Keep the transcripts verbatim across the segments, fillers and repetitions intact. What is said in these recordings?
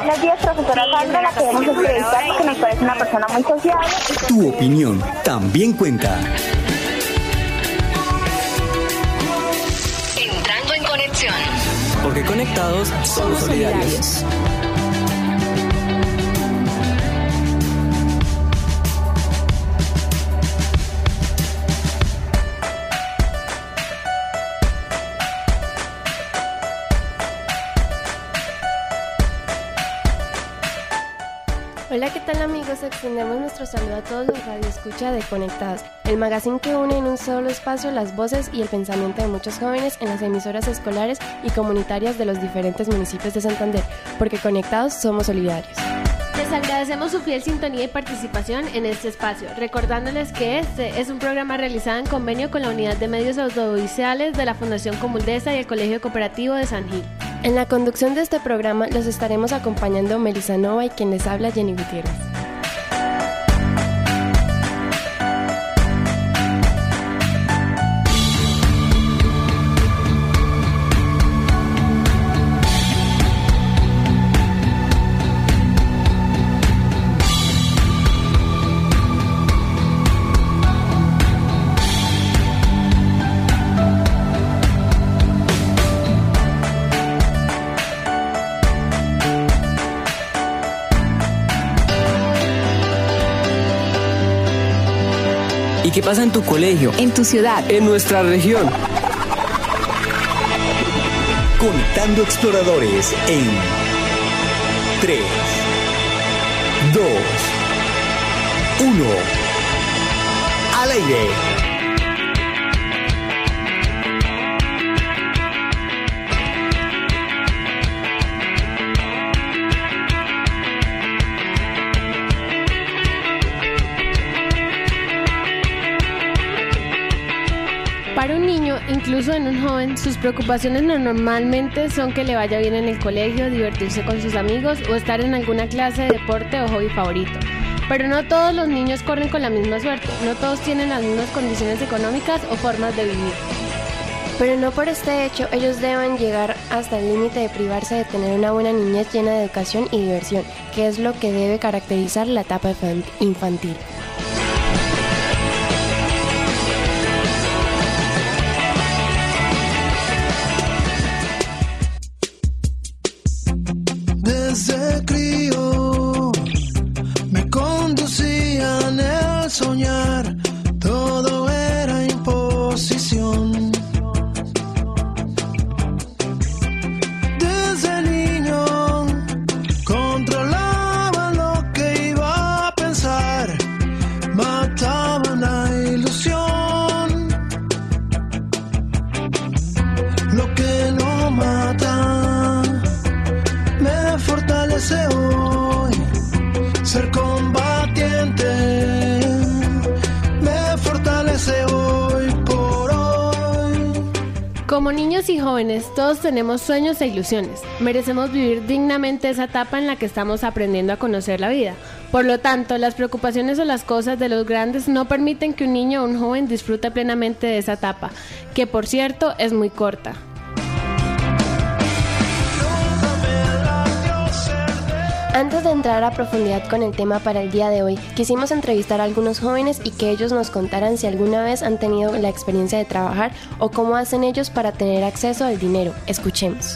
Buenos días, profesora Sandra, la queremos entrevistar porque nos parece una persona muy sociable. Tu opinión también cuenta. Entrando en conexión. Porque conectados somos solidarios. Hola, ¿qué tal amigos? Extendemos nuestro saludo a todos los radioescuchas de Conectados, el magazine que une en un solo espacio las voces y el pensamiento de muchos jóvenes en las emisoras escolares y comunitarias de los diferentes municipios de Santander, porque Conectados somos solidarios. Les agradecemos su fiel sintonía y participación en este espacio, recordándoles que este es un programa realizado en convenio con la Unidad de Medios Audiovisuales de la Fundación Comuldesa y el Colegio Cooperativo de San Gil. En la conducción de este programa los estaremos acompañando Melissa Nova y quien les habla, Jenny Gutiérrez. ¿Y qué pasa en tu colegio? En tu ciudad. En nuestra región. Conectando Exploradores en tres, dos, uno. Al aire. Para un niño, incluso en un joven, sus preocupaciones normalmente son que le vaya bien en el colegio, divertirse con sus amigos o estar en alguna clase de deporte o hobby favorito. Pero no todos los niños corren con la misma suerte, no todos tienen las mismas condiciones económicas o formas de vivir. Pero no por este hecho ellos deben llegar hasta el límite de privarse de tener una buena niñez llena de educación y diversión, que es lo que debe caracterizar la etapa infantil. Desde crío me conducían el soñar, todo era imposición. Desde niño controlaban lo que iba a pensar, mataban la ilusión. Lo que no mata me fortalece hoy, ser combatiente me fortalece hoy por hoy. Como niños y jóvenes, todos tenemos sueños e ilusiones. Merecemos vivir dignamente esa etapa en la que estamos aprendiendo a conocer la vida. Por lo tanto, las preocupaciones o las cosas de los grandes no permiten que un niño o un joven disfrute plenamente de esa etapa, que por cierto es muy corta. Antes de entrar a profundidad con el tema para el día de hoy, quisimos entrevistar a algunos jóvenes y que ellos nos contaran si alguna vez han tenido la experiencia de trabajar o cómo hacen ellos para tener acceso al dinero. Escuchemos.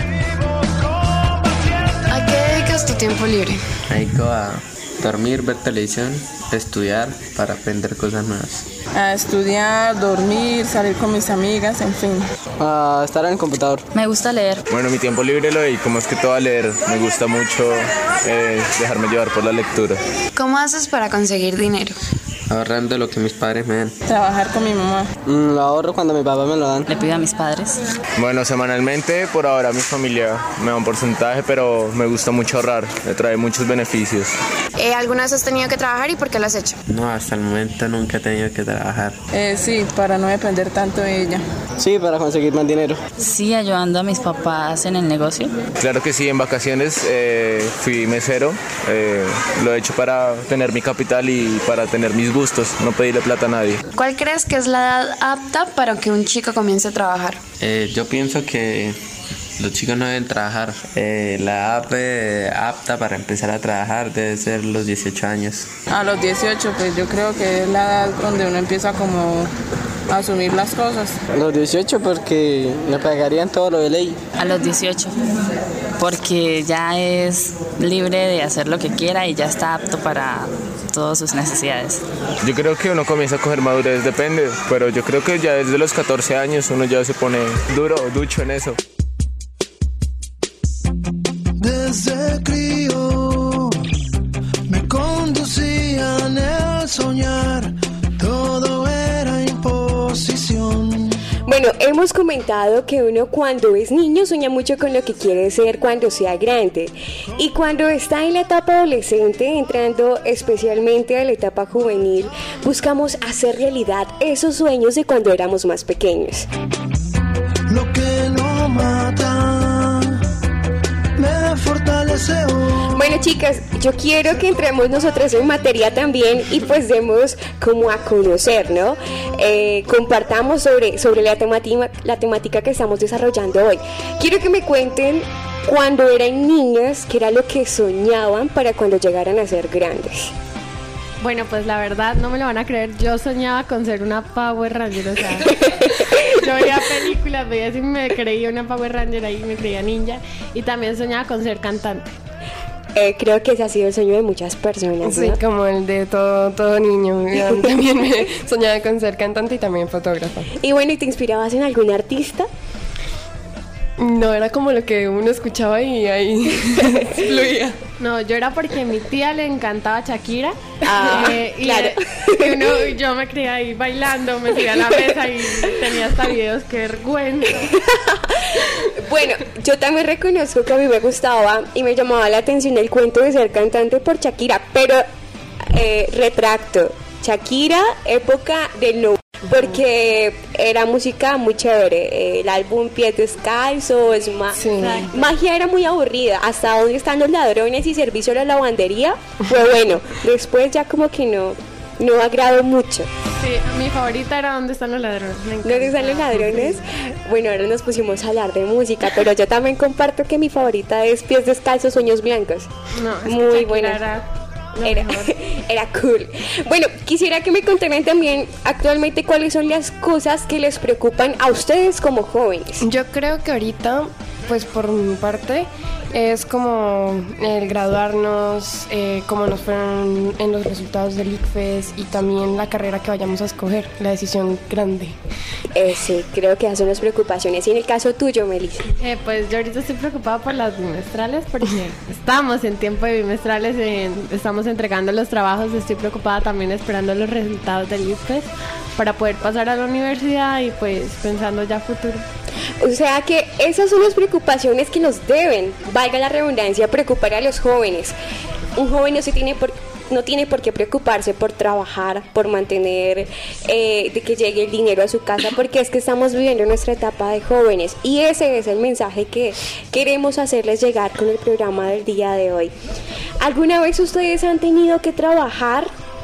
¿A qué dedicas tu tiempo libre? Me dedico a dormir, ver televisión, estudiar para aprender cosas nuevas. A estudiar, dormir, salir con mis amigas, en fin. A estar en el computador. Me gusta leer. Bueno, mi tiempo libre lo dedico más que todo a leer. Me gusta mucho eh, dejarme llevar por la lectura. ¿Cómo haces para conseguir dinero? Ahorrando lo que mis padres me dan. Trabajar con mi mamá. Mm, lo ahorro cuando mi papá me lo dan. Le pido a mis padres. Bueno, semanalmente por ahora mi familia me da un porcentaje, pero me gusta mucho ahorrar. Me trae muchos beneficios. Eh, ¿Alguna vez has tenido que trabajar y por qué lo has hecho? No, hasta el momento nunca he tenido que trabajar. Eh, sí, para no depender tanto de ella. Sí, para conseguir más dinero. Sí, ayudando a mis papás en el negocio. Claro que sí, en vacaciones eh, fui mesero. Eh, lo he hecho para tener mi capital y para tener mis gustos, no pedirle plata a nadie. ¿Cuál crees que es la edad apta para que un chico comience a trabajar? Eh, yo pienso que los chicos no deben trabajar. Eh, la edad eh, apta para empezar a trabajar debe ser los dieciocho años. A los dieciocho, pues yo creo que es la edad donde uno empieza como a asumir las cosas. A los dieciocho porque me pagarían todo lo de ley. A los dieciocho, porque ya es libre de hacer lo que quiera y ya está apto para todas sus necesidades. Yo creo que uno comienza a coger madurez, depende, pero yo creo que ya desde los catorce años uno ya se pone duro, ducho en eso. Desde crío me conducían el soñar, todo era imposición. Bueno, hemos comentado que uno cuando es niño sueña mucho con lo que quiere ser cuando sea grande. Y cuando está en la etapa adolescente, entrando especialmente a la etapa juvenil, buscamos hacer realidad esos sueños de cuando éramos más pequeños. Lo que no mata me fortalece hoy. Bueno, chicas, yo quiero que entremos nosotras en materia también y pues demos como a conocer, ¿no? Eh, compartamos sobre, sobre la, temática, la temática que estamos desarrollando hoy. Quiero que me cuenten cuando eran niñas, qué era lo que soñaban para cuando llegaran a ser grandes. Bueno, pues la verdad, no me lo van a creer, yo soñaba con ser una Power Ranger, o sea, yo veía películas, veía si me creía una Power Ranger ahí, me creía ninja, y también soñaba con ser cantante. Eh, creo que ese ha sido el sueño de muchas personas, ¿no? Sí, como el de todo, todo niño. Yo también me soñaba con ser cantante y también fotógrafa. Y bueno, ¿y te inspirabas en algún artista? No, era como lo que uno escuchaba y ahí fluía. No, yo era porque a mi tía le encantaba Shakira. Ah, eh, y claro. Y uno, yo me creía ahí bailando, me subía a la mesa y tenía hasta videos, qué vergüenza. Bueno, yo también reconozco que a mí me gustaba y me llamaba la atención el cuento de ser cantante por Shakira, pero eh, retracto, Shakira, época del no, porque era música muy chévere, eh, el álbum Pies Descalzos, ma- Sí. magia era muy aburrida, hasta dónde están los ladrones y servicio a la lavandería, fue bueno, después ya como que no, no agradó mucho. Sí, mi favorita era ¿Dónde están los ladrones? Me encanta. ¿Dónde están los ladrones? Bueno, ahora nos pusimos a hablar de música, pero yo también comparto que mi favorita es Pies Descalzos, Sueños Blancos. No, es que Muy Shakira buena. Era, lo Era, mejor. era cool. Bueno, quisiera que me contaran también actualmente cuáles son las cosas que les preocupan a ustedes como jóvenes. Yo creo que ahorita, pues por mi parte, es como el graduarnos, eh, como nos fueron en los resultados del ICFES y también la carrera que vayamos a escoger, la decisión grande. Eh, sí, creo que esas son las preocupaciones. Y en el caso tuyo, Melissa. Eh, pues yo ahorita estoy preocupada por las bimestrales porque estamos en tiempo de bimestrales, en- estamos entregando los trabajos, estoy preocupada también esperando los resultados del ICFES para poder pasar a la universidad y pues pensando ya futuro. O sea que esas son las preocupaciones que nos deben, valga la redundancia, preocupar a los jóvenes. Un joven no se tiene por no tiene por qué preocuparse por trabajar, por mantener, eh, de que llegue el dinero a su casa, porque es que estamos viviendo nuestra etapa de jóvenes y ese es el mensaje que queremos hacerles llegar con el programa del día de hoy. ¿Alguna vez ustedes han tenido que trabajar?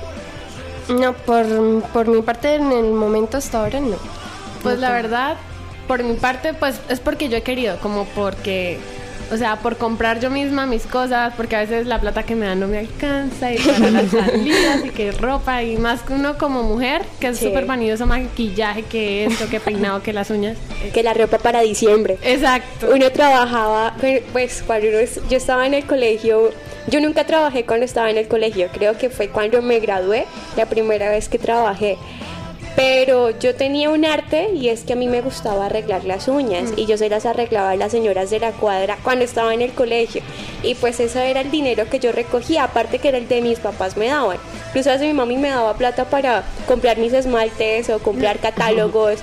No, por, por mi parte en el momento hasta ahora no. Pues No la tengo. verdad, por mi parte, pues es porque yo he querido, como porque, o sea, por comprar yo misma mis cosas, porque a veces la plata que me dan no me alcanza y para las salidas y que ropa y más que uno como mujer, que es Sí. súper vanidoso, maquillaje, que esto, que peinado, que las uñas. Que la ropa para diciembre. Exacto. Uno trabajaba, pues cuando uno es- yo estaba en el colegio, yo nunca trabajé cuando estaba en el colegio, creo que fue cuando me gradué, la primera vez que trabajé. Pero yo tenía un arte y es que a mí me gustaba arreglar las uñas y yo se las arreglaba a las señoras de la cuadra cuando estaba en el colegio y pues ese era el dinero que yo recogía, aparte que era el de mis papás me daban. Incluso a veces mi mami me daba plata para comprar mis esmaltes o comprar catálogos,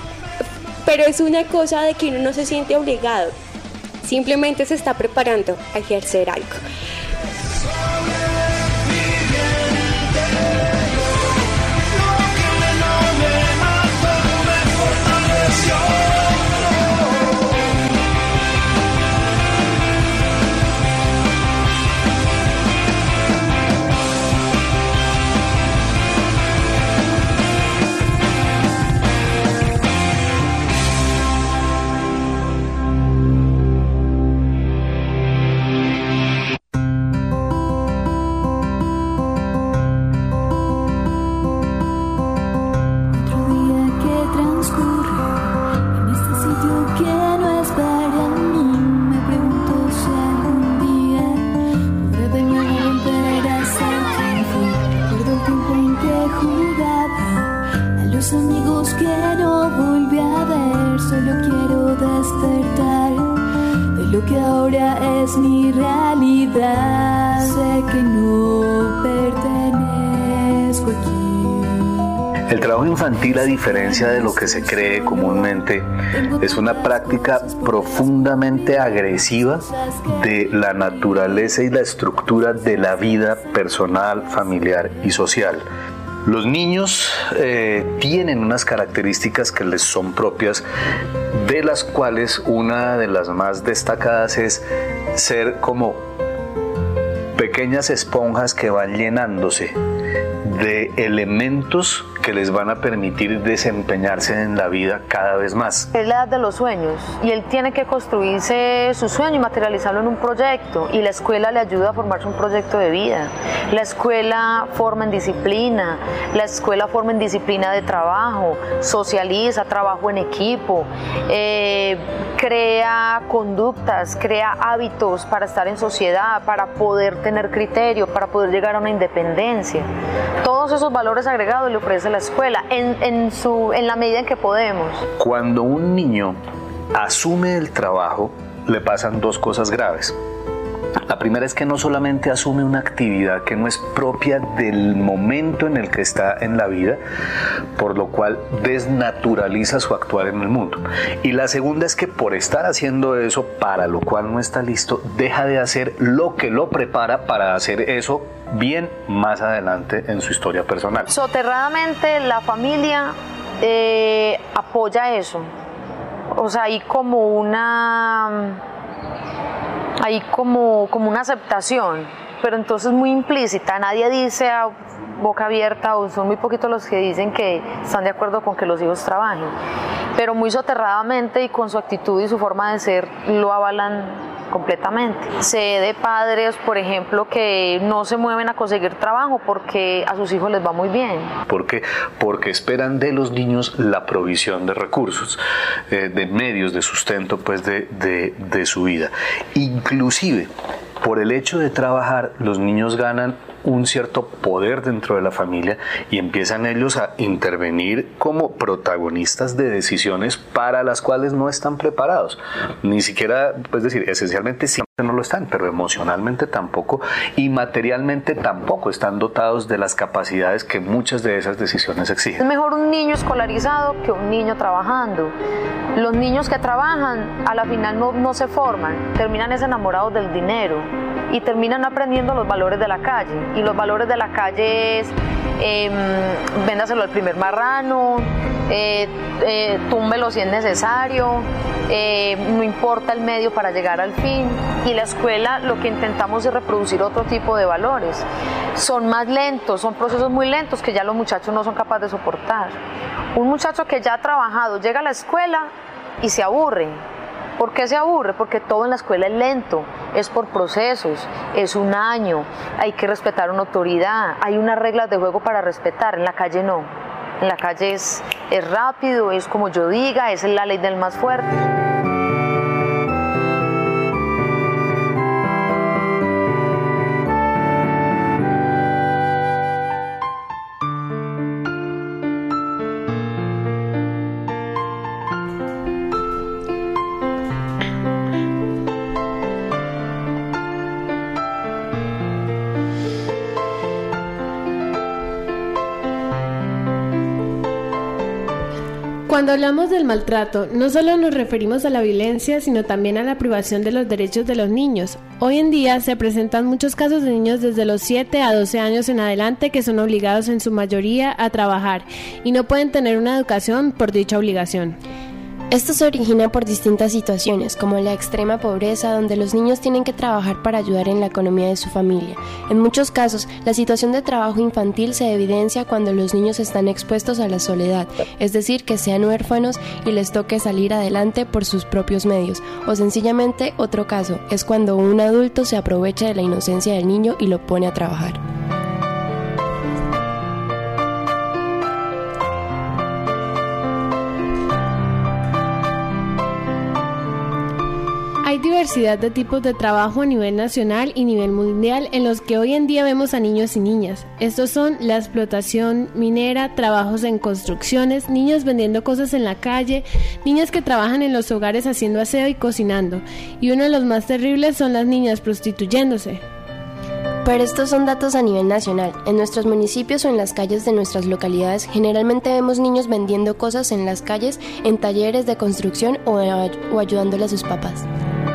pero es una cosa de que uno no se siente obligado, simplemente se está preparando a ejercer algo. vida, sé que no pertenezco aquí. El trabajo infantil, a diferencia de lo que se cree comúnmente, es una práctica profundamente agresiva de la naturaleza y la estructura de la vida personal, familiar y social. Los niños eh, tienen unas características que les son propias, de las cuales una de las más destacadas es ser como pequeñas esponjas que van llenándose de elementos que les van a permitir desempeñarse en la vida cada vez más. Es la edad de los sueños y él tiene que construirse su sueño y materializarlo en un proyecto, y la escuela le ayuda a formarse un proyecto de vida. La escuela forma en disciplina, la escuela forma en disciplina de trabajo, socializa, trabajo en equipo, eh, crea conductas, crea hábitos para estar en sociedad, para poder tener criterio, para poder llegar a una independencia. Todos esos valores agregados le ofrece la escuela en, en, su, en la medida en que podemos. Cuando un niño asume el trabajo, le pasan dos cosas graves. La primera es que no solamente asume una actividad que no es propia del momento en el que está en la vida, por lo cual desnaturaliza su actuar en el mundo. Y la segunda es que por estar haciendo eso, para lo cual no está listo, deja de hacer lo que lo prepara para hacer eso bien más adelante en su historia personal. Soterradamente la familia eh, apoya eso. O sea, hay como una... hay como, como una aceptación, pero entonces muy implícita. Nadie dice a boca abierta, o son muy poquitos los que dicen que están de acuerdo con que los hijos trabajen, pero muy soterradamente y con su actitud y su forma de ser lo avalan completamente. Sé de padres, por ejemplo, que no se mueven a conseguir trabajo porque a sus hijos les va muy bien. ¿Por qué? Porque esperan de los niños la provisión de recursos, eh, de medios de sustento, pues de, de, de su vida. Inclusive, por el hecho de trabajar, los niños ganan un cierto poder dentro de la familia y empiezan ellos a intervenir como protagonistas de decisiones para las cuales no están preparados. Ni siquiera, pues decir, esencialmente siempre no lo están, pero emocionalmente tampoco, y materialmente tampoco están dotados de las capacidades que muchas de esas decisiones exigen. Es mejor un niño escolarizado que un niño trabajando. Los niños que trabajan a la final no, no se forman, terminan es enamorados del dinero y terminan aprendiendo los valores de la calle. Y los valores de la calle es eh, véndaselo al primer marrano, eh, eh, túmbelo si es necesario, eh, no importa el medio para llegar al fin. Y la escuela lo que intentamos es reproducir otro tipo de valores. Son más lentos, son procesos muy lentos que ya los muchachos no son capaces de soportar. Un muchacho que ya ha trabajado llega a la escuela y se aburre. ¿Por qué se aburre? Porque todo en la escuela es lento, es por procesos, es un año, hay que respetar una autoridad, hay unas reglas de juego para respetar, en la calle no. En la calle es, es rápido, es como yo diga, es la ley del más fuerte. Cuando hablamos del maltrato, no solo nos referimos a la violencia, sino también a la privación de los derechos de los niños. Hoy en día se presentan muchos casos de niños desde los siete a doce años en adelante que son obligados en su mayoría a trabajar y no pueden tener una educación por dicha obligación. Esto se origina por distintas situaciones, como la extrema pobreza, donde los niños tienen que trabajar para ayudar en la economía de su familia. En muchos casos, la situación de trabajo infantil se evidencia cuando los niños están expuestos a la soledad, es decir, que sean huérfanos y les toque salir adelante por sus propios medios. O sencillamente, otro caso, es cuando un adulto se aprovecha de la inocencia del niño y lo pone a trabajar. Hay diversidad de tipos de trabajo a nivel nacional y nivel mundial en los que hoy en día vemos a niños y niñas. Estos son la explotación minera, trabajos en construcciones, niños vendiendo cosas en la calle, niños que trabajan en los hogares haciendo aseo y cocinando. Y uno de los más terribles son las niñas prostituyéndose. Pero estos son datos a nivel nacional. En nuestros municipios o en las calles de nuestras localidades, generalmente vemos niños vendiendo cosas en las calles, en talleres de construcción o, o ayudándole a sus papás.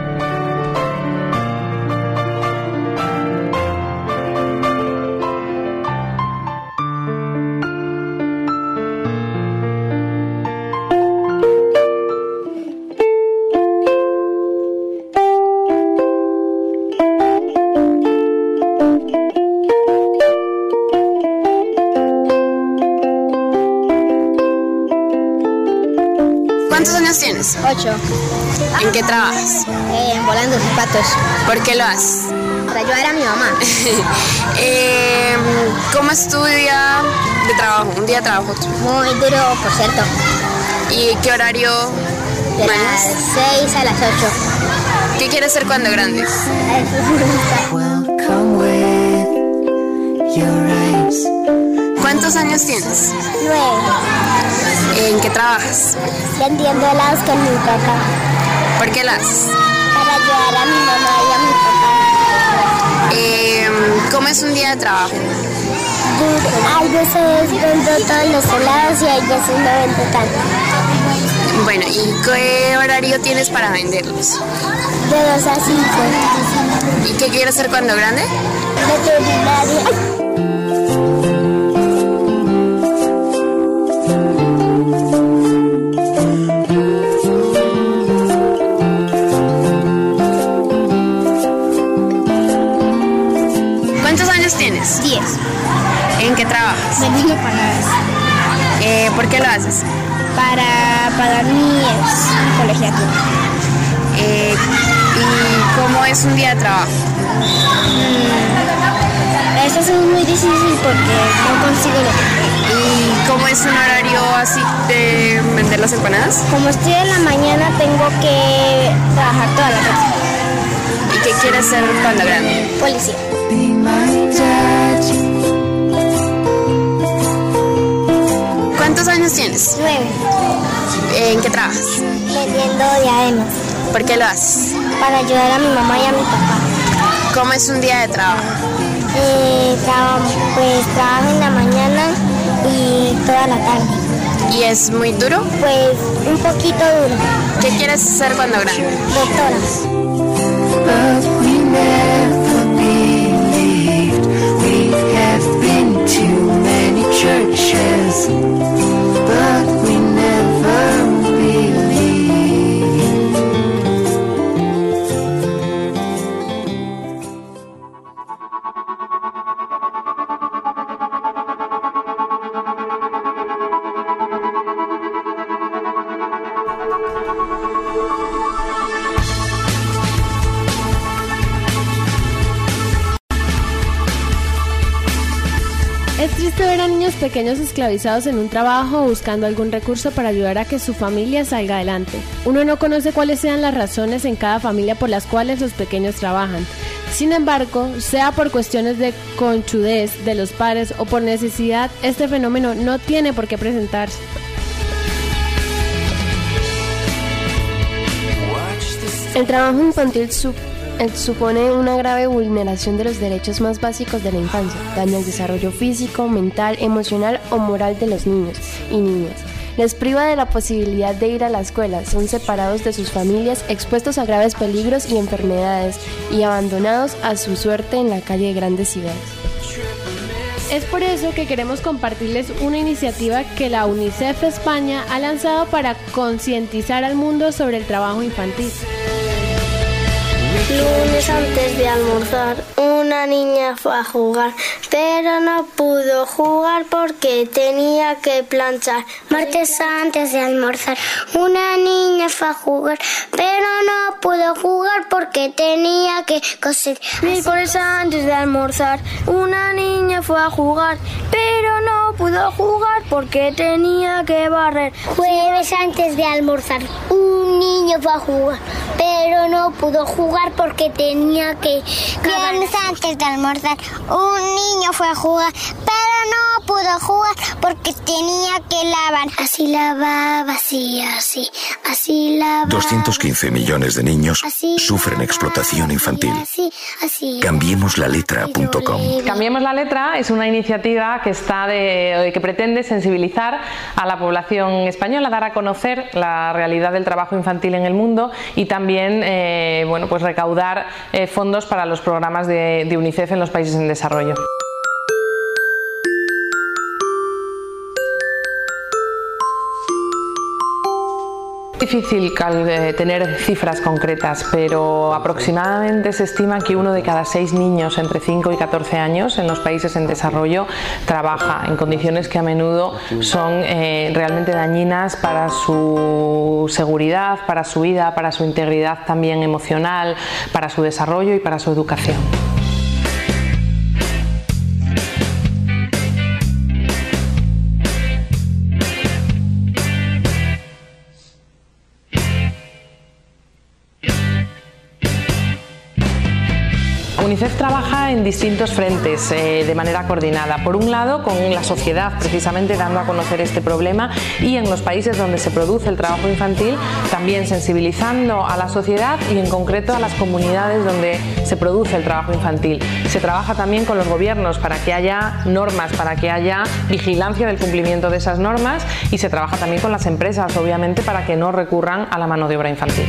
¿Cuántos años tienes? Ocho. ¿En qué trabajas? Eh, volando zapatos. ¿Por qué lo haces? Para ayudar a mi mamá. eh, ¿Cómo es tu día de trabajo? Un día de trabajo. Muy duro, por cierto. ¿Y qué horario? De las seis a las ocho. ¿Qué quieres ser cuando grande? ¿Cuántos años tienes? Nueve. ¿En qué trabajas? Vendiendo helados con mi papá. ¿Por qué las? Para ayudar a mi mamá y a mi papá. Eh, ¿Cómo es un día de trabajo? Hay veces vendo todos los helados y hay veces no vendo tanto. Bueno, ¿y qué horario tienes para venderlos? De dos a cinco. ¿Y qué quieres ser cuando grande? Veterinaria. ¿Cuántos años tienes? Diez. ¿En qué trabajas? Vendiendo empanadas. Eh, ¿Por qué lo haces? Para pagar mi colegiatura. Eh, ¿Y cómo es un día de trabajo? Mm, eso es muy difícil porque no consigo lo que... ¿Y cómo es un horario así de vender las empanadas? Como estoy en la mañana tengo que trabajar toda la noche. ¿Y qué quieres ser cuando grande? Policía. ¿Cuántos años tienes? Nueve. ¿En qué trabajas? Vendiendo diademas. ¿Por qué lo haces? Para ayudar a mi mamá y a mi papá. ¿Cómo es un día de trabajo? Eh, trabajo, pues trabajo en la mañana y toda la tarde. ¿Y es muy duro? Pues un poquito duro. ¿Qué quieres ser cuando grande? Doctora. Es triste ver a niños pequeños esclavizados en un trabajo o buscando algún recurso para ayudar a que su familia salga adelante. Uno no conoce cuáles sean las razones en cada familia por las cuales los pequeños trabajan. Sin embargo, sea por cuestiones de conchudez de los padres o por necesidad, este fenómeno no tiene por qué presentarse. El trabajo infantil sub supone una grave vulneración de los derechos más básicos de la infancia, daña el desarrollo físico, mental, emocional o moral de los niños y niñas. Les priva de la posibilidad de ir a la escuela, son separados de sus familias, expuestos a graves peligros y enfermedades y abandonados a su suerte en la calle de grandes ciudades. Es por eso que queremos compartirles una iniciativa que la UNICEF España ha lanzado para concientizar al mundo sobre el trabajo infantil. Lunes antes de almorzar, una niña fue a jugar, pero no pudo jugar porque tenía que planchar. Martes antes de almorzar, una niña fue a jugar, pero no pudo jugar porque tenía que coser. Miércoles antes de almorzar, una niña fue a jugar, pero no pudo jugar porque tenía que barrer. Jueves antes de almorzar, un niño fue a jugar, pero no pudo jugar porque tenía que... Viernes antes de almorzar, un niño fue a jugar, pero no pudo jugar porque tenía que lavar. Así lavaba, así, así, así lavaba. doscientos quince millones de niños sufren explotación infantil. Así, así. Cambiemos la letra punto com. Cambiemos la letra es una iniciativa que está de, que pretende sensibilizar a la población española, dar a conocer la realidad del trabajo infantil en el mundo y también eh, bueno, pues recaudar eh, fondos para los programas de, de UNICEF en los países en desarrollo. Es difícil tener cifras concretas, pero aproximadamente se estima que uno de cada seis niños entre cinco y catorce años en los países en desarrollo trabaja en condiciones que a menudo son eh, realmente dañinas para su seguridad, para su vida, para su integridad también emocional, para su desarrollo y para su educación. UNICEF trabaja en distintos frentes eh, de manera coordinada. Por un lado, con la sociedad, precisamente dando a conocer este problema, y en los países donde se produce el trabajo infantil, también sensibilizando a la sociedad y en concreto a las comunidades donde se produce el trabajo infantil. Se trabaja también con los gobiernos para que haya normas, para que haya vigilancia del cumplimiento de esas normas, y se trabaja también con las empresas, obviamente, para que no recurran a la mano de obra infantil.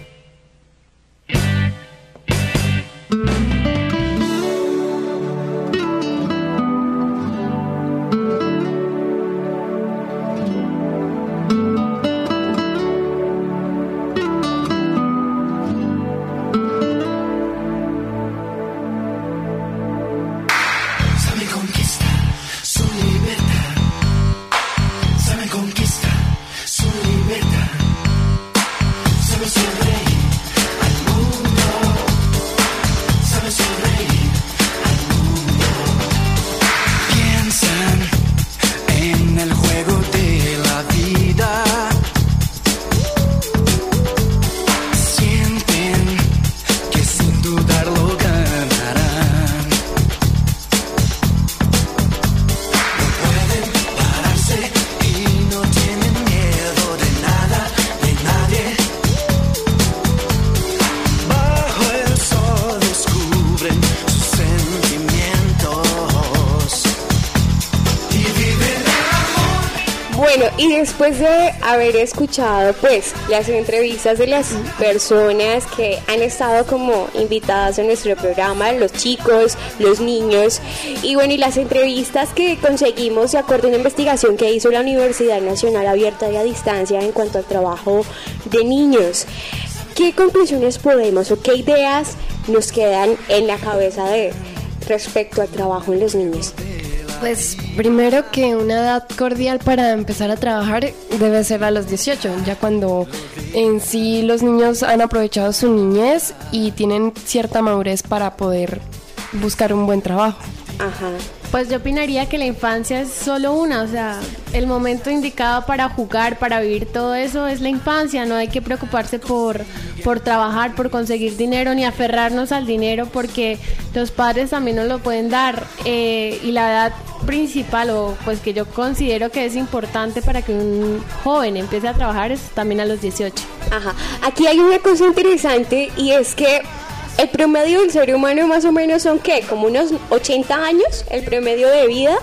Bueno, y después de haber escuchado pues las entrevistas de las personas que han estado como invitadas en nuestro programa, los chicos, los niños, y bueno, y las entrevistas que conseguimos de acuerdo a una investigación que hizo la Universidad Nacional Abierta y a Distancia en cuanto al trabajo de niños, ¿qué conclusiones podemos o qué ideas nos quedan en la cabeza de respecto al trabajo en los niños? Pues primero que una edad cordial para empezar a trabajar debe ser a los dieciocho, ya cuando en sí los niños han aprovechado su niñez y tienen cierta madurez para poder buscar un buen trabajo. Ajá. Pues yo opinaría que la infancia es solo una, o sea, el momento indicado para jugar, para vivir todo eso es la infancia. No hay que preocuparse por, por trabajar, por conseguir dinero, ni aferrarnos al dinero, porque los padres también nos lo pueden dar. Eh, y la edad principal, o pues que yo considero que es importante para que un joven empiece a trabajar, es también a los dieciocho. Ajá. Aquí hay una cosa interesante, y es que el promedio del ser humano más o menos son, ¿qué? Como unos ochenta años, el promedio de vida.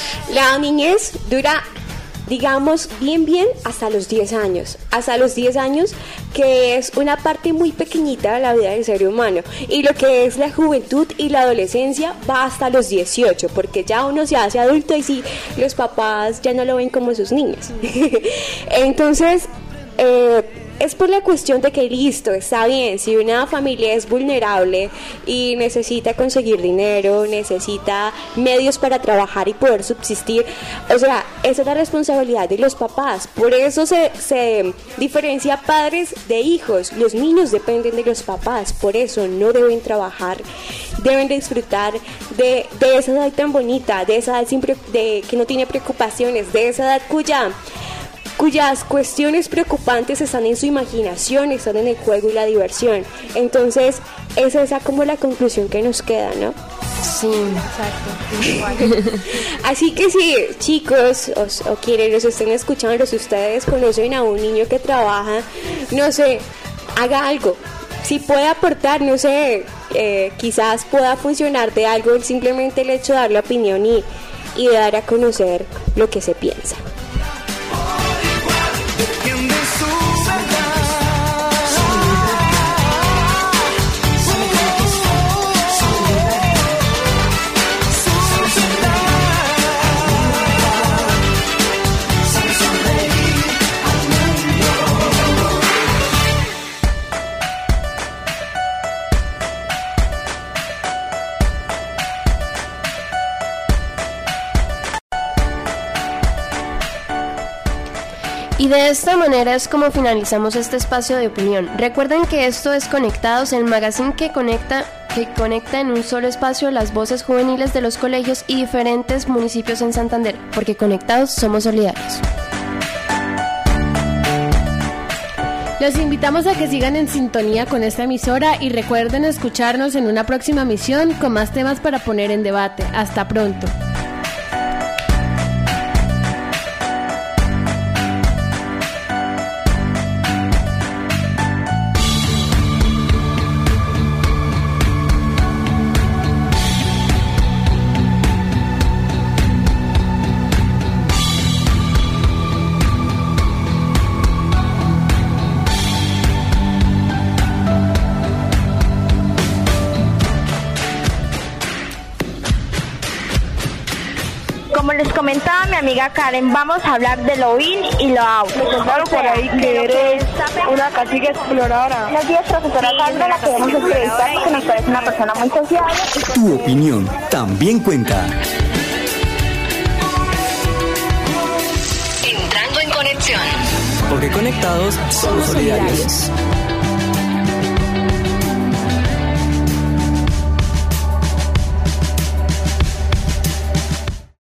La niñez dura, digamos, bien bien hasta los diez años. Hasta los diez años, que es una parte muy pequeñita de la vida del ser humano. Y lo que es la juventud y la adolescencia va hasta los dieciocho, porque ya uno se hace adulto y sí, los papás ya no lo ven como sus niños. Entonces, eh... es por la cuestión de que listo, está bien, si una familia es vulnerable y necesita conseguir dinero, necesita medios para trabajar y poder subsistir, o sea, esa es la responsabilidad de los papás. Por eso se, se diferencia padres de hijos. Los niños dependen de los papás, por eso no deben trabajar, deben disfrutar de, de esa edad tan bonita, de esa edad sin pre, de, que no tiene preocupaciones, de esa edad cuya cuyas cuestiones preocupantes están en su imaginación, están en el juego y la diversión. Entonces, esa es como la conclusión que nos queda, ¿no? Sí, exacto. Así que si chicos o, o quienes nos estén escuchando, si ustedes conocen a un niño que trabaja, no sé, haga algo. Si puede aportar, no sé, eh, quizás pueda funcionar de algo simplemente el hecho de dar la opinión y, y dar a conocer lo que se piensa. Y de esta manera es como finalizamos este espacio de opinión. Recuerden que esto es Conectados, el magazine que conecta, que conecta en un solo espacio las voces juveniles de los colegios y diferentes municipios en Santander, porque conectados somos solidarios. Los invitamos a que sigan en sintonía con esta emisora y recuerden escucharnos en una próxima misión con más temas para poner en debate. Hasta pronto. Como les comentaba mi amiga Karen, vamos a hablar de lo in y lo out. Me contaron por ahí que eres una cacique exploradora. Los días, profesora Sandra, la queremos entrevistar porque nos parece una persona muy sociable. Tu opinión también cuenta. Entrando en conexión. Porque conectados somos solidarios.